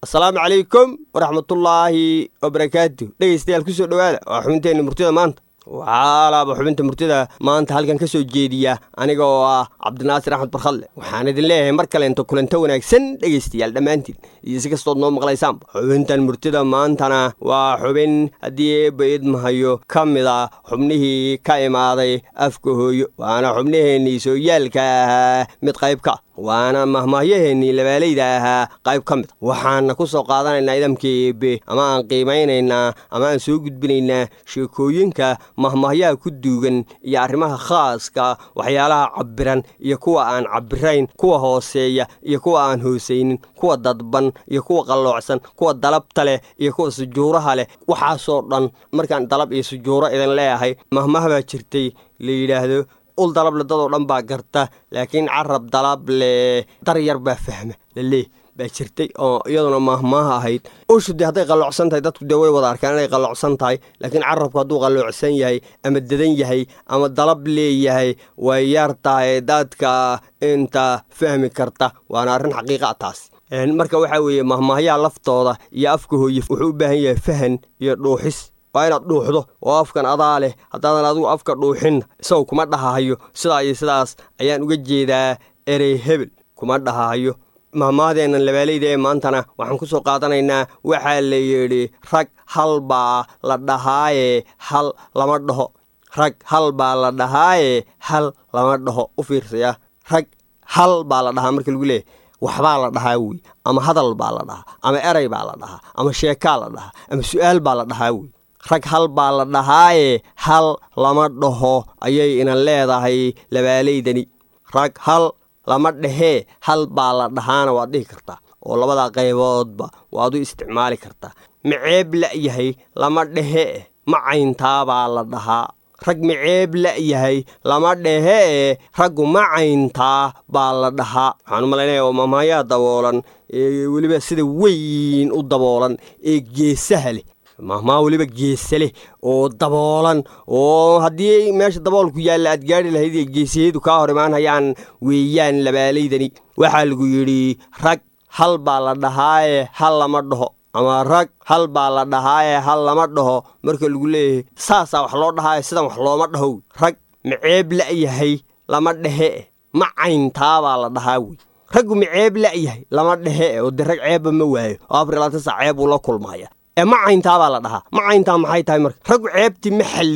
السلام عليكم ورحمة الله وبركاته. dhegeystayaal ku soo dhawaada waa xubinteena murtida maanta. waxaa la xubinta murtida maanta halkan ka soo jeediya aniga oo ah Cabdinaasir Axmed Barkhalle. waxaan idin leeyahay mar kale inta kulanta wanaagsan dhegeystayaal dhamaantiin iyo si kastoo noo maqlaysaan. xubintan murtida maantana waa xubin haddii bayd mahayo kamid ah xubnihii ka imaaday afka hooyo, waana xubniheenii soo yaalka ahaa mid qayb ka waana mahmaahyaheennii labaalayda ahaa qayb ka mid. waxaana ku soo qaadanaynaa idamkii eebe ama aan qiimaynaynaa ama aan soo gudbinaynaa sheekooyinka mahmaahyaha ku duugan iyo arrimaha khaaska, waxyaalaha cabbiran iyo kuwa aan cabbirayn, kuwa hooseeya iyo kuwa aan hoosaynin, kuwa dadban iyo kuwa qalloocsan, kuwa dalabta leh iyo kuwa sujuuraha leh. waxaasoo dhan markaan dalab iyo sujuuro idin leeyahay, mahmaah baa jirtay la yidhaahdo ul dalab le dadoo dhan baa garta, laakiin carab dalab le dar yar baa fahma lalee baa jirtay oo iyaduna mahmaaha ahayd. ushu dee hadday qalloocsan tahay dadku dee way wada arkaan inay qalloocsan tahay, laakiin carabku hadduu qalloocsan yahay ama dadan yahay ama dalab leeyahay way yar tahay dadka inta fahmi karta. waana arrin xaqiiqa taas. marka waxaa weeye mahmaahyaha laftooda iyo afka hooye wuxuu u baahan yahay fahan iyo dhuuxis. waa inaad dhuuxdo oo afkan adaa leh, haddaadan adigu afka dhuuxin isagu kuma dhahahayo sidaa iyo sidaas ayaan uga jeedaa erey hebel kuma dhahahayo. mahmaahdeennan labaalayda ee maantana waxaan ku soo qaadanaynaa waxaa la yidhi rag hal baa la dhahaaye hal lama dhaho. rag hal baa la dhahaaye hal lama dhaho. u fiirsaya, rag hal baa la dhahaa marka lagu leeyahy waxbaa la dhahaa wey, ama hadal baa la dhahaa, ama erey baa la dhahaa, ama sheekaa la dhahaa, ama su'aal baa la dhahaa wey. rag hal baa la dhahaaye hal lama dhaho ayay ina leedahay labaalaydani. rag hal lama dhehee hal baa la dhahaana waad dhihi kartaa, oo labadaa qayboodba waad u isticmaali kartaa. maceeb la'yahay lama dhehee macayntaabaa la dhahaa. rag maceeb la'yahay lama dhehee raggu macayntaa baa la dhahaa. waxaan u malaynaya oo mahmaayaha daboolan ee weliba sida weyn u daboolan ee geesaha leh, mahmaa weliba geesa leh oo daboolan, oo haddii meesha daboolku yaalla aad gaari lahayd iyo geesiyeedu kaa hor imaanhayaan weeyaan labaalaydani. waxaa lagu yidhi rag hal baa la dhahaaye hal lama dhaho, ama rag hal baa la dhahaaye hal lama dhaho marka lagu leeyahay saasaa wax loo dhahaaye sidan wax looma dhahow. rag maceeb la'yahay lama dhehe macayntaabaa la dhahaa wey. raggu maceeb la'yahay lama dhehe oo de rag ceebba ma waayo oo afar sac ceeb uu la kulmaya. macayntaabaa la dhahaa. macayntaa maxay tahay marka? raggu ceebtii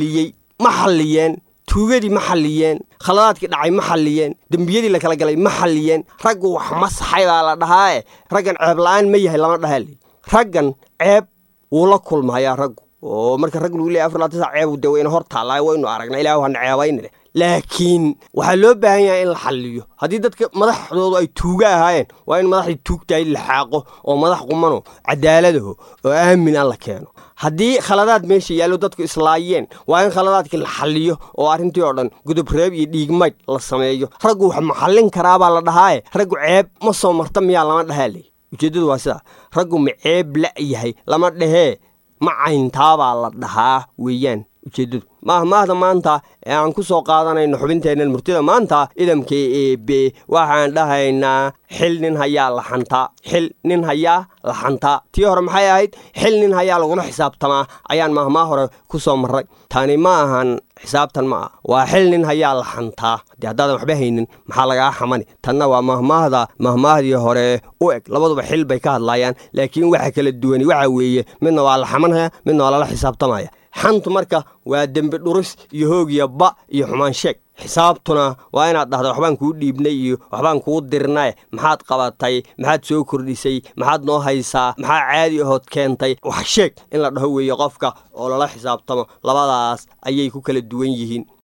ma xalliyeen, tuugadii ma xalliyeen, khaladaadkii dhacay ma xalliyeen, dembiyadii la kala galay ma xalliyeen. raggu wax masaxay baa la dhahaaye raggan ceeb la'aan ma yahay lama dhahaa. raggan ceeb wuu la kulmayaa raggu, oo marka rag lagu leeyahay afar sac ceeb de wayna hor taallaayo waynu aragnaa, ilaahu hana ceebaynine. laakiin waxaa loo baahan yahay in la xalliyo. haddii dadka madaxdoodu ay tuuga ahaayeen waa in madaxdii tuugtahay la xaaqo oo madax qumano cadaaladaho oo aamin aan la keeno. haddii khaladaad meesha yaallo dadku islaayeen waa in khaladaadkii la xalliyo oo arrintii oo dhan gudub reeb iyo dhiigmayd la sameeyo. raggu wax ma xallin karaabaa la dhahaaye raggu ceeb ma soo marta miyaa lama dhahaa ley. ujeeddadu waa sidaa, raggu maceeb la'yahay lama dhehee macayntaabaa la dhahaa weeyaan ujeeddadu. mahmaahda maanta ee aan ku soo qaadanayno xubinteennan murtida maanta idamkii eebe waxaan dhahaynaa xil nin hayaa laxantaa. xil nin hayaa laxantaa. tii hore maxay ahayd? xil nin hayaa lagula xisaabtamaa ayaan mahmaa hore ku soo marray. tani ma ahan xisaabtan ma ah, waa xil nin hayaa laxantaa. haddii haddaadan waxba haynin maxaa lagaa xamani? tanna waa mahmaahdii hore u eg. labaduba xil bay ka hadlaayaan, laakiin waxa kala duwani waxa weeye midna waa la xamanhaya midna waa lala xisaabtamaya. xantu marka waa dembi dhuris iyo hoog iyo ba iyo xumaan sheeg. xisaabtuna waa inaad dhahda waxbaan kuu dhiibnay iyo waxbaan kuu dirnay, maxaad qabatay, maxaad soo kordhisay, maxaad noo haysaa, maxaa caadi ahood keentay. wax sheeg in la dhaho weeye qofka oo lala xisaabtamo. labadaas ayay ku kala duwan yihiin.